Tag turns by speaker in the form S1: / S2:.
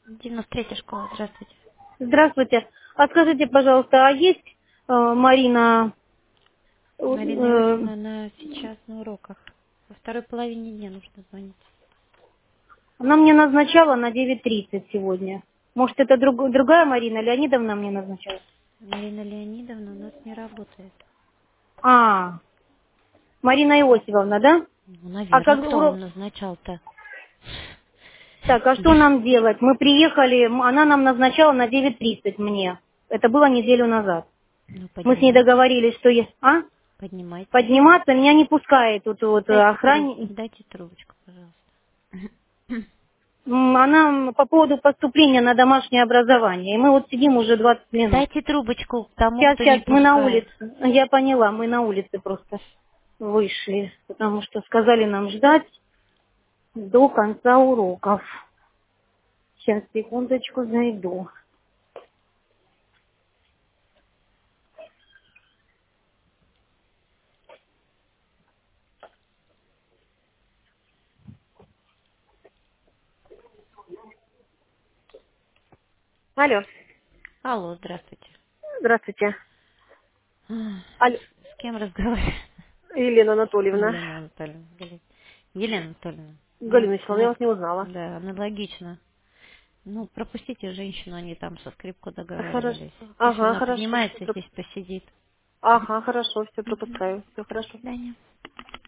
S1: 93-я школа, здравствуйте.
S2: Здравствуйте. А скажите, пожалуйста, а есть Марина?
S1: Марина
S2: э,
S1: Иосифовна, она сейчас на уроках. Во второй половине дня нужно звонить.
S2: Она мне назначала на 9:30 сегодня. Может, это другая Марина Леонидовна мне назначала?
S1: Марина Леонидовна у нас не работает.
S2: А, Марина Иосифовна, да?
S1: Ну,
S2: А
S1: наверное,
S2: как
S1: кто
S2: урок?
S1: вам назначал-то?
S2: Так, а что
S1: Я-
S2: нам делать? Мы приехали, она нам назначала на 9:30 мне. Это было неделю назад.
S1: Ну,
S2: Мы с ней
S1: поднимайтесь,
S2: договорились, что я... А?
S1: поднимайтесь.
S2: Подниматься меня не пускает тут вот охранник.
S1: Дайте трубочку, пожалуйста.
S2: Она по поводу поступления на домашнее образование. И мы вот сидим уже 20 минут.
S1: Дайте трубочку к тому,
S2: Сейчас,
S1: кто не
S2: сейчас, мы на
S1: пускает.
S2: улице. Я поняла, мы на улице просто вышли, потому что сказали нам ждать до конца уроков. Сейчас, секундочку, зайду. Алло,
S1: Алло, здравствуйте.
S2: здравствуйте.
S1: Ах,
S2: Алло,
S1: С кем разговариваю?
S2: Елена Анатольевна.
S1: Елена Анатольевна. Елена Анатольевна. Ну,
S2: Галина Вячеславовна, я
S1: ну,
S2: вас не узнала.
S1: да, аналогично. Ну, пропустите женщину, они там со скрипку
S2: Хорошо.
S1: договаривались. Пусть
S2: Ага,
S1: она
S2: хорошо.
S1: поднимается, здесь посидит.
S2: Ага, хорошо, все
S1: Мгм.
S2: пропускаю. Все
S1: До
S2: хорошо.
S1: свидания.